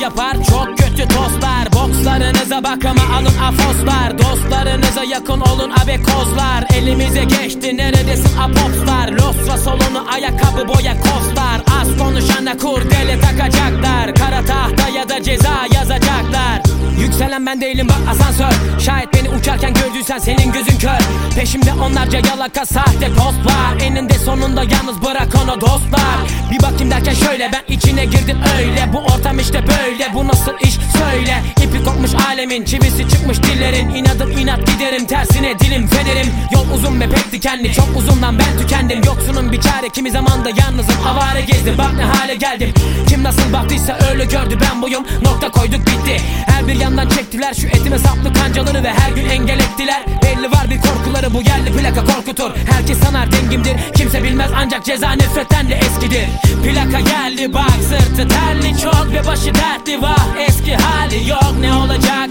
yapar çok kötü tostlar. Bokslarınıza bak ama alın afoslar. Dostlarınıza yakın olun abekozlar. Elimize geçti neredesin apopslar. Losra solunu ayakkabı boya kostar. Az konuşana kurdele takacaklar. Kara tahta ya da ceza yazacaklar. Yükselen ben değilim bak asansör. Şayet beni uçarken gördüysen senin gözün kör. Peşimde onlarca yalaka sahte post var. Eninde sonunda yalnız bırak onu dostlar. Bir bakayım derken şöyle ben içine girdim öyle. Bu ortam işte böyle, bu nasıl iş söyle. İpi kopmuş alemin, çivisi çıkmış dillerin. İnadım inat giderim tersine dilim fenerim. Yol uzun ve pek dikenli, çok uzundan ben tükendim. Yoksunun bir çare kimi zamanda yalnızım, avare gezdim bak ne hale geldim. Kim nasıl baktıysa öyle gördü, ben buyum, nokta koyduk bitti. Her bir yandan çektiler şu etime saplı kancaları ve her gün engel ettiler. Belli var bir korkuları, bu yerli plaka korkutur. Herkes sanar dengimdir, kimse bilmez ancak ceza nefretten de eskidir. Plaka geldi bak sırtı terli çok ve başı dertli vah. Eski hali yok ne olacak?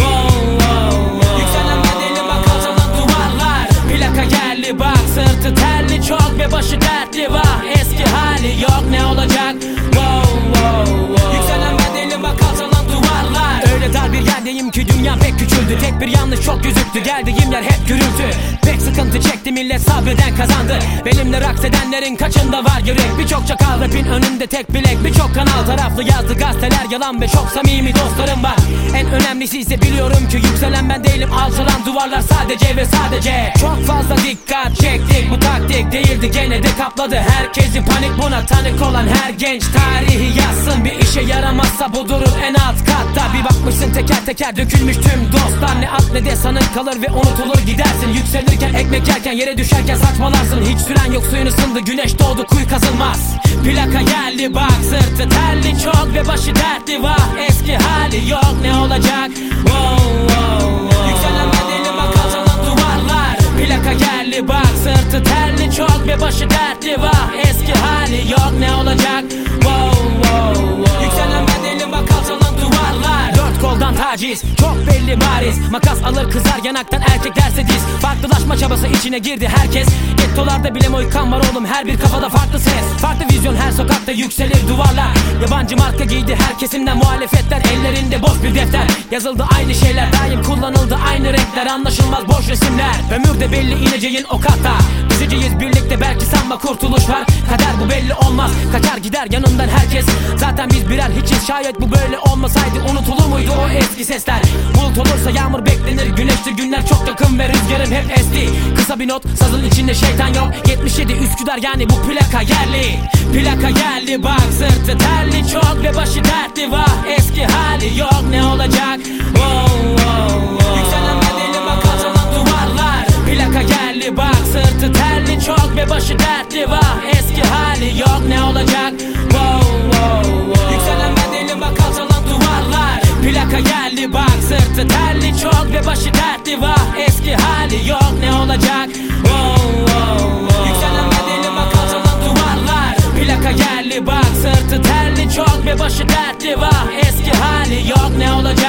Yükselen bedeli bak alçalan duvarlar. Plaka geldi bak sırtı terli çok ve başı dertli vah. Eski hali yok ne olacak? Yükselen bedeli bak alçalan duvarlar. Öyle dar bir yerdeyim ki dünya pek küçüldü. Tek bir yanlış çok gözüktü, geldiğim yer hep gürültü. Pek sıkıntı çekti millet, sabreden kazandı. Benimle raks edenlerin kaçında var yürek. Birçok çakal rapin önünde tek bilek. Birçok kanal taraflı yazdı gazeteler yalan ve çok samimi dostlarım var. En önemlisi ise biliyorum ki yükselen ben değilim, alçalan duvarlar sadece ve sadece. Çok fazla dikkat çektik, bu taktik değildi gene de kapladı herkesi panik. Buna tanık olan her genç tarihi yazsın. Bir işe yaramazsa bu durur en alt katta. Bir bakmışsın teker teker dökülmüş tüm dostlar. Ne at ne de sanın kalır ve unutulur gidersin. Yükselirken ekmek yerken yere düşerken saçmalarsın. Hiç süren yok suyun ısındı, güneş doğdu kuyu kazılmaz. Plaka geldi bak sırtı terli çok ve başı dertli vah. Eski hali yok ne olacak? Yükselen bedeli bak alçalan duvarlar. Plaka geldi bak sırtı terli çok ve başı dertli vah. Eski hali yok ne olacak? Yükselen bedeli bak alçalan duvarlar. Dört koldan taciz çok belli bariz. Makas alır kızar yanaktan, erkek derse diz. Farklılaşma çabası içine girdi herkes. Gettolarda bile moykan var oğlum, her bir kafada farklı ses. Farklı vizyon her sokakta yükselir duvarlar. Yabancı marka giydi her kesimden muhalefetler. Ellerinde boş bir defter, yazıldı aynı şeyler. Daim kullanıldı aynı renkler, anlaşılmaz boş resimler. Ömürde belli ineceğin o katta. Düşeceğiz birlikte belki sanma kurtuluş var. Kader bu belli olmaz, kaçar gider yanından herkes. Zaten biz birer hiçiz, şayet bu böyle olmasaydı unutulur muydu o eski sesler? Bulut olursa yağmur beklenir, güneştir günler çok yakın ve rüzgarım hep esti. Kısa bir not, sazın içinde şeytan yok. 77 Üsküdar yani bu plaka yerli. Plaka geldi bak sırtı terli çok ve başı dertli vah. Eski hali yok ne olacak? Yükselen bedeli bak alçalan duvarlar. Plaka geldi bak sırtı terli çok ve başı dertli vah. Eski hali yok ne olacak? Yükselen bedeli bak alçalan duvarlar. Plaka geldi bak sırtı terli çok ve başı dertli vah. Eski hali yok ne olacak? Yükselen bedeli bak alçalan duvarlar. Plaka geldi bak sırtı terli çok ve başı dertli vah. Eski hali yok ne olacak?